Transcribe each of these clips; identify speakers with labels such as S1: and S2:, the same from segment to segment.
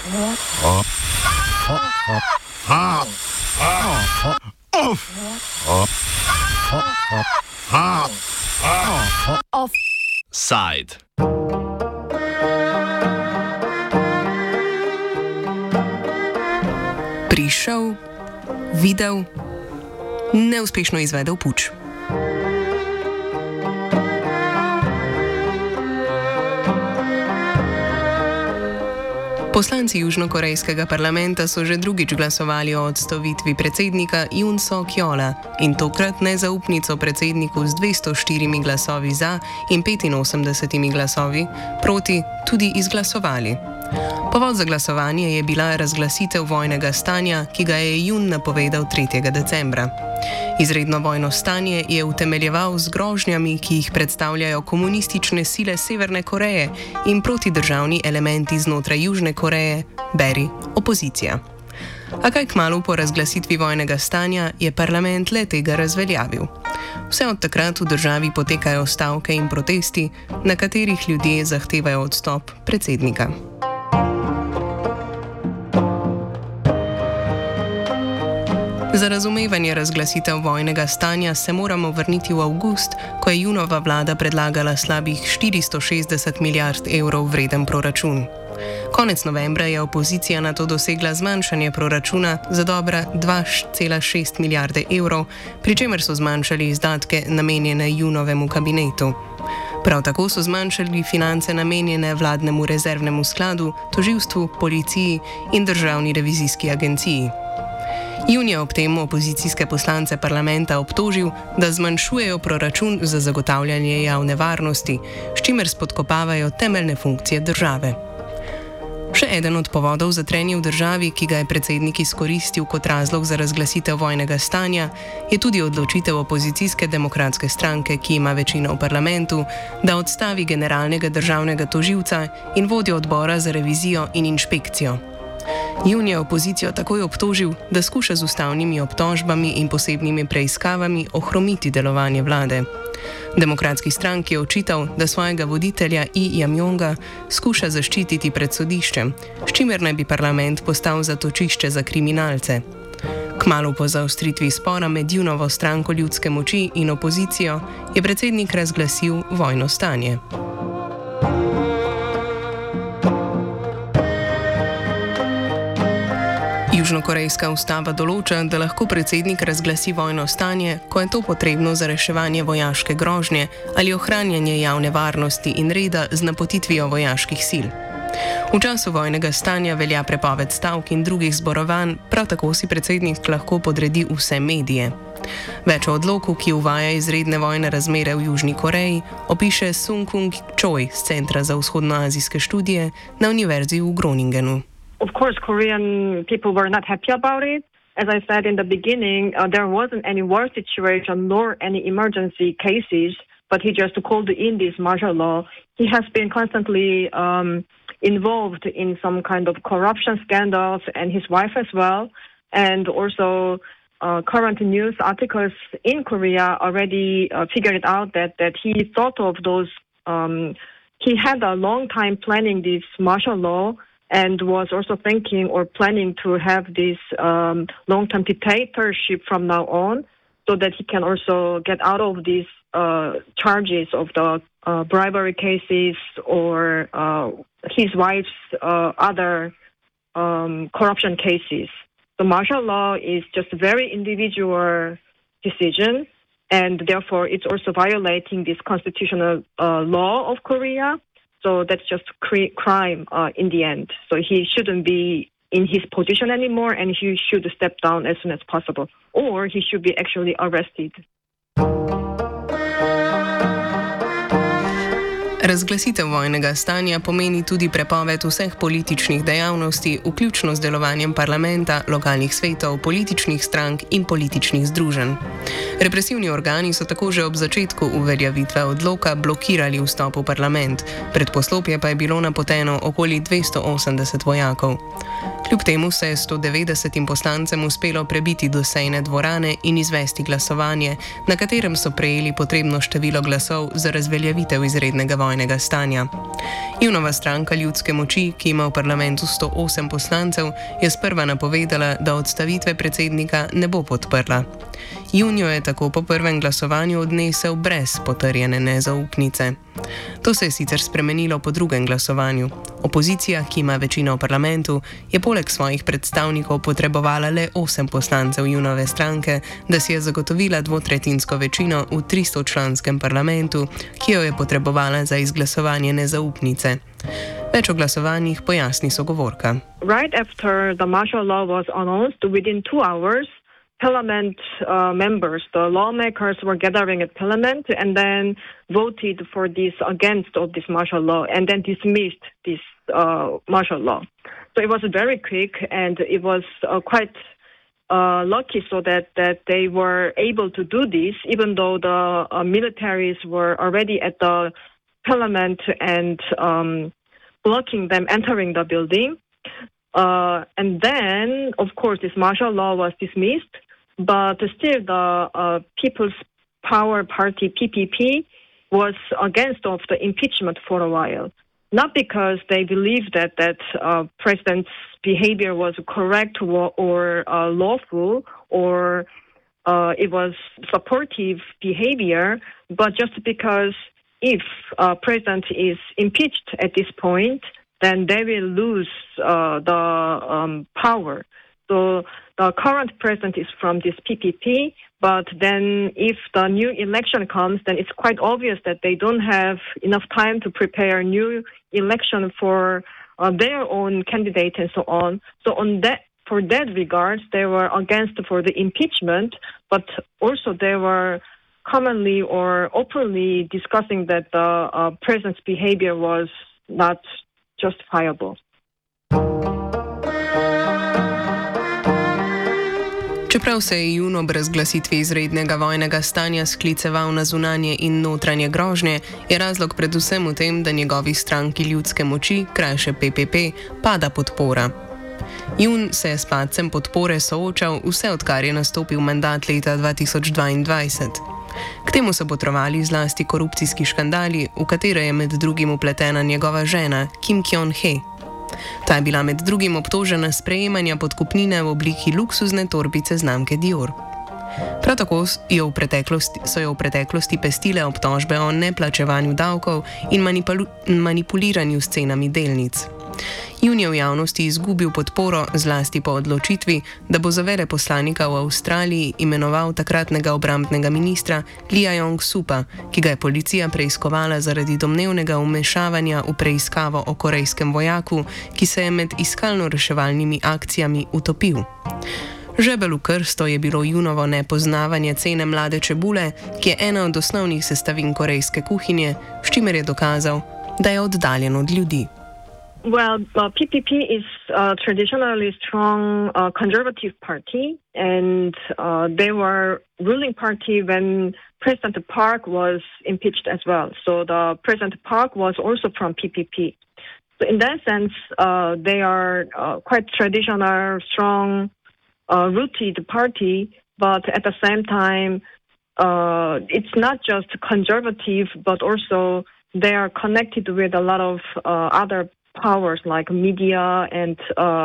S1: Offside.
S2: Prišel, videl, neuspešno izvedel puč. Poslanci južnokorejskega parlamenta so že drugič glasovali o odstavitvi predsednika Yoon Suk-yeola in tokrat nezaupnico predsedniku z 204 glasovi za in 85 glasovi proti tudi izglasovali. Povod za glasovanje je bila razglasitev vojnega stanja, ki ga je Yoon napovedal 3. decembra. Izredno vojno stanje je utemeljeval z grožnjami, ki jih predstavljajo komunistične sile Severne Koreje in protidržavni elementi znotraj Južne Koreje, beri opozicija. A kaj kmalu po razglasitvi vojnega stanja je parlament le tega razveljavil. Vse od takrat v državi potekajo stavke in protesti, na katerih ljudje zahtevajo odstop predsednika. Za razumevanje razglasitev vojnega stanja se moramo vrniti v avgust, ko je Yoonova vlada predlagala slabih 460 milijard evrov vreden proračun. Konec novembra je opozicija na to dosegla zmanjšanje proračuna za dobra 2,6 milijarde evrov, pri čemer so zmanjšali izdatke namenjene Yoonovemu kabinetu. Prav tako so zmanjšali finance namenjene vladnemu rezervnemu skladu, tožilstvu, policiji in državni revizijski agenciji. Yoon je ob tem opozicijske poslance parlamenta obtožil, da zmanjšujejo proračun za zagotavljanje javne varnosti, s čimer spodkopavajo temeljne funkcije države. Še eden od povodov za trenje v državi, ki ga je predsednik izkoristil kot razlog za razglasitev vojnega stanja, je tudi odločitev opozicijske demokratske stranke, ki ima večino v parlamentu, da odstavi generalnega državnega tožilca in vodjo odbora za revizijo in inšpekcijo. Yoon je opozicijo takoj obtožil, da skuša z ustavnimi obtožbami in posebnimi preiskavami ohromiti delovanje vlade. Demokratski stranki je očital, da svojega voditelja Lee Jae-myunga skuša zaščititi pred sodiščem, s čimer naj bi parlament postal zatočišče za kriminalce. Kmalu po zaostritvi spora med Yoonovo stranko ljudske moči in opozicijo je predsednik razglasil vojno stanje. Južnokorejska ustava določa, da lahko predsednik razglasi vojno stanje, ko je to potrebno za reševanje vojaške grožnje ali ohranjanje javne varnosti in reda z napotitvijo vojaških sil. V času vojnega stanja velja prepoved stavk in drugih zborovanj, prav tako si predsednik lahko podredi vse medije. Več o odloku, ki uvaja izredne vojne razmere v Južni Koreji, opiše Sung-Kung Choi z Centra za vzhodnoazijske študije na Univerzi v Groningenu.
S3: Of course, Korean people were not happy about it. As I said in the beginning, there wasn't any war situation nor any emergency cases, but he just called in this martial law. He has been constantly involved in some kind of corruption scandals, and his wife as well. And also, current news articles in Korea already figured it out that he thought of those. He had a long time planning this martial law, and was also thinking or planning to have this long-term dictatorship from now on, so that he can also get out of these charges of the bribery cases or his wife's other corruption cases. The martial law is just a very individual decision, and therefore it's also violating this constitutional law of Korea. So that's just crime in the end. So he shouldn't be in his position anymore, and he should step down as soon as possible. Or he should be actually arrested.
S2: Razglasitev vojnega stanja pomeni tudi prepoved vseh političnih dejavnosti, vključno z delovanjem parlamenta, lokalnih svetov, političnih strank in političnih združenj. Represivni organi so tako že ob začetku uveljavitve odloka blokirali vstop v parlament, pred poslopje pa je bilo napoteno okoli 280 vojakov. Kljub temu se je 190 poslancem uspelo prebiti do sejne dvorane in izvesti glasovanje, na katerem so prejeli potrebno število glasov za razveljavitev izrednega vojnega vojnega stanja. Junova stranka Ljudske moči, ki ima v parlamentu 108 poslancev, je sprva napovedala, da odstavitve predsednika ne bo podprla. Junijo je tako po prvem glasovanju odnesel brez potrjene nezaupnice. To se je sicer spremenilo po drugem glasovanju. Opozicija, ki ima večino v parlamentu, je poleg svojih predstavnikov potrebovala le 8 poslancev Junove stranke, da si je zagotovila dvotretjinsko večino v 300-članskem parlamentu, ki jo je potrebovala za izglasovanje nezaupnice. Več o glasovanjih pojasni sogovorka.
S3: Right after the martial law was announced, within 2 hours, Parliament members, the lawmakers were gathering at Parliament and then voted for this against of this martial law and then dismissed this martial law. So it was very quick and it was quite lucky so that they were able to do this even though the militaries were already at the Parliament and blocking them entering the building. And then, of course, this martial law was dismissed, but still the People's Power Party, PPP, was against of the impeachment for a while. Not because they believed that president's behavior was correct or lawful or it was supportive behavior, but just because if president is impeached at this point, then they will lose the power. So the current president is from this PPP, but then if the new election comes, then it's quite obvious that they don't have enough time to prepare a new election for their own candidate and so on. So for that regard, they were against for the impeachment, but also they were commonly or openly discussing that the president's behavior was not justifiable.
S2: Čeprav se je Jun ob razglasitvi izrednega vojnega stanja skliceval na zunanje in notranje grožnje, je razlog predvsem v tem, da njegovi stranki Ljudske moči, krajše PPP, pada podpora. Jun se je s padcem podpore soočal vse odkar je nastopil mandat leta 2022. K temu so botrovali zlasti korupcijski škandali, v katere je med drugim upletena njegova žena Kim Kyon-hee. Ta je bila med drugim obtožena sprejemanja podkupnine v obliki luksuzne torbice znamke Dior. Prav tako so jo v preteklosti pestile obtožbe o neplačevanju davkov in manipuliranju s cenami delnic. Jun je v javnosti izgubil podporo zlasti po odločitvi, da bo za veleposlanika v Avstraliji imenoval takratnega obrambnega ministra Lia Yong-supa, ki ga je policija preiskovala zaradi domnevnega vmešavanja v preiskavo o korejskem vojaku, ki se je med iskalno-reševalnimi akcijami utopil. Žebel v krsto je bilo Junovo nepoznavanje cene mlade čebule, ki je ena od osnovnih sestavin korejske kuhinje, s čimer je dokazal, da je oddaljen od ljudi.
S3: Well, PPP is a traditionally strong conservative party, and they were ruling party when President Park was impeached as well. So the President Park was also from PPP. So in that sense, they are quite traditional, strong, rooted party, but at the same time, it's not just conservative, but also they are connected with a lot of other powers like media and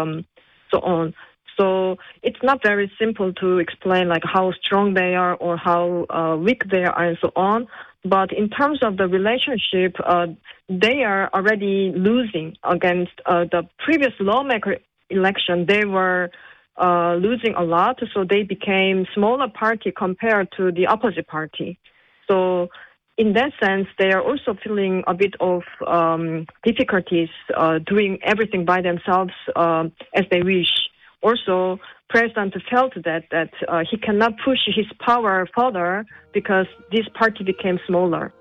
S3: so on. So it's not very simple to explain like how strong they are or how weak they are and so on. But in terms of the relationship, they are already losing against the previous lawmaker election. They were losing a lot, so they became smaller party compared to the opposite party. So in that sense, they are also feeling a bit of difficulties doing everything by themselves as they wish. Also, President felt that he cannot push his power further because this party became smaller.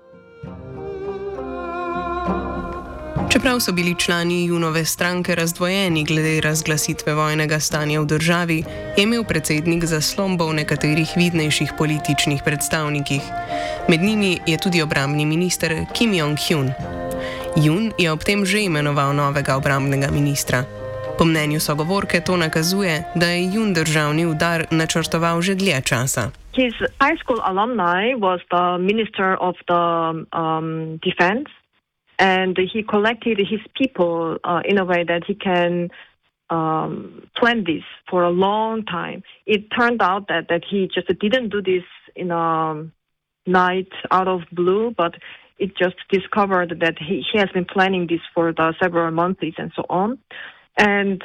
S2: Čeprav so bili člani Junove stranke razdvojeni glede razglasitve vojnega stanja v državi, je imel predsednik zaslombo v nekaterih vidnejših političnih predstavnikih. Med njimi je tudi obrambni minister Kim Jong-hyun. Jun je ob tem že imenoval novega obrambnega ministra. Po mnenju sogovorke to nakazuje, da je Jun državni udar načrtoval že dlje časa.
S3: His high school alumni was the Minister of the Defense. And he collected his people in a way that he can plan this for a long time. It turned out that he just didn't do this in a night out of blue, but it just discovered that he has been planning this for the several months and so on. And,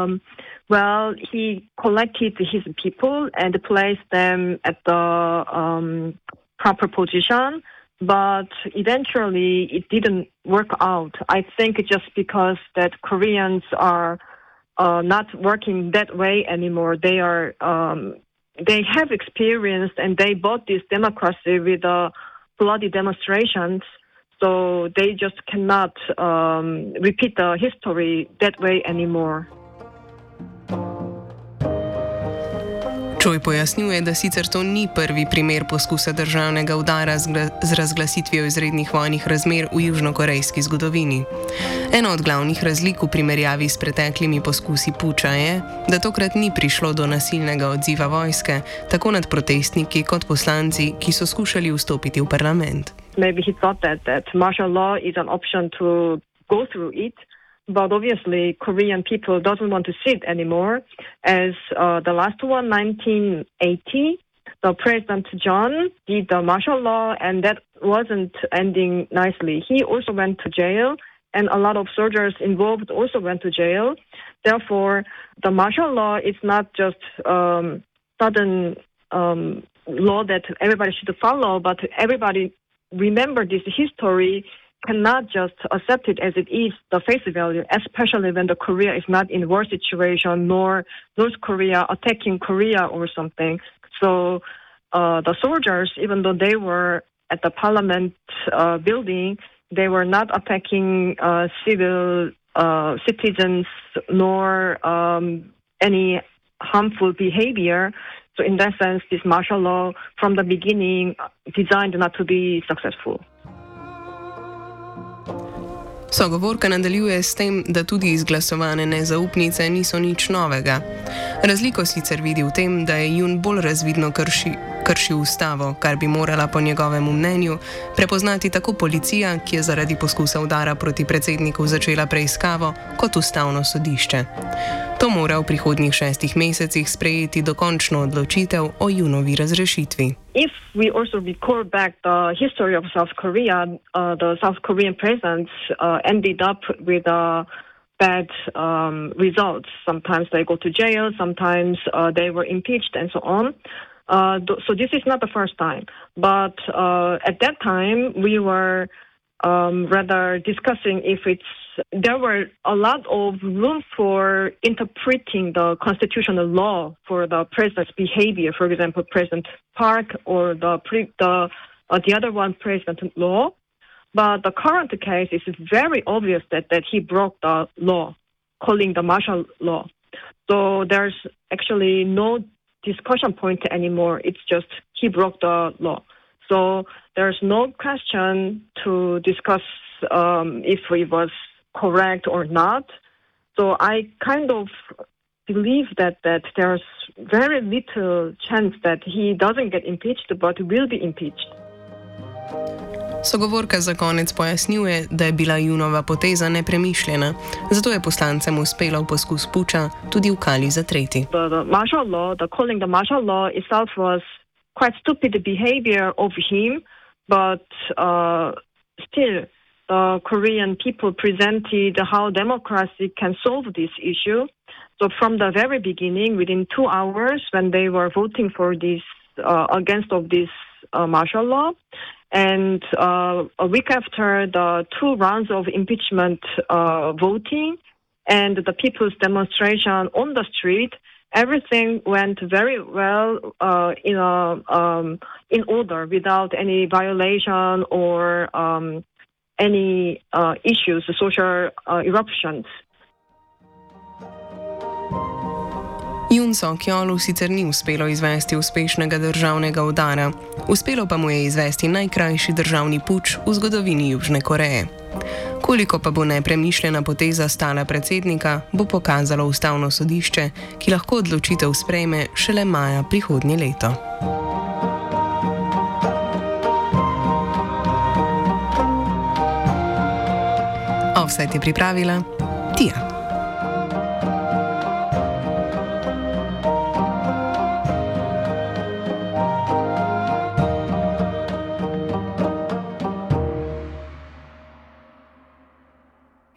S3: he collected his people and placed them at the proper position, but eventually it didn't work out. I think just because that Koreans are not working that way anymore. They are, they have experienced and they bought this democracy with bloody demonstrations. So they just cannot repeat the history that way anymore.
S2: Choi pojasnjuje, da sicer to ni prvi primer poskusa državnega udara z razglasitvijo izrednih vojnih razmer v južnokorejski zgodovini. Ena od glavnih razlik v primerjavi s preteklimi poskusi puča je, da tokrat ni prišlo do nasilnega odziva vojske, tako nad protestniki kot poslanci, ki so skušali vstopiti v parlament.
S3: Maybe he thought that martial law is an option to go through it. But obviously, Korean people doesn't want to see it anymore. As the last one, 1980, the President John did the martial law, and that wasn't ending nicely. He also went to jail, and a lot of soldiers involved also went to jail. Therefore, the martial law is not just sudden law that everybody should follow, but everybody remember this history. Cannot just accept it as it is, the face value, especially when the Korea is not in war situation, nor North Korea attacking Korea or something. So the soldiers, even though they were at the parliament building, they were not attacking civil citizens nor any harmful behavior. So in that sense, this martial law from the beginning designed not to be successful.
S2: Sogovorka nadaljuje s tem, da tudi izglasovane nezaupnice niso nič novega. Razliko sicer vidi v tem, da je Jun bolj razvidno kršil ustavo, kar bi morala po njegovemu mnenju prepoznati tako policija, ki je zaradi poskusa udara proti predsedniku začela preiskavo, kot ustavno sodišče. To mora v prihodnjih 6 mesecih sprejeti dokončno odločitev o Junovi razrešitvi.
S3: If we also recall back the history of South Korea, the South Korean presidents ended up with bad results. Sometimes they go to jail, sometimes they were impeached and so on. So this is not the first time. But at that time, we were rather discussing if there were a lot of room for interpreting the constitutional law for the president's behavior. For example, President Park or the other one, President Law. But the current case is very obvious that he broke the law, calling the martial law. So there's actually no discussion point anymore. It's just he broke the law. So there's no question to discuss if it was correct or not. So I kind of believe that there's very little chance that he doesn't get impeached, but will be impeached.
S2: Sogovorka za konec pojasnjuje, da je bila Junova poteza nepremišljena, zato je poslancem uspelo v poskus puča tudi v kali zatreti.
S3: The martial law, calling the martial law itself was quite stupid behavior of him, but still the Korean people presented how democracy can solve this issue. So from the very beginning, within 2 hours, when they were voting for this against of this martial law, and a week after the 2 rounds of impeachment voting and the people's demonstration on the street, everything went very well in order without any violation or any issues, social eruptions.
S2: Jun Suk-yeolu sicer ni uspelo izvesti uspešnega državnega udara, uspelo pa mu je izvesti najkrajši državni puč v zgodovini Južne Koreje. Koliko pa bo nepremišljena poteza stala predsednika, bo pokazalo ustavno sodišče, ki lahko odločitev sprejme šele maja prihodnje leto. Offside je pripravila Tija.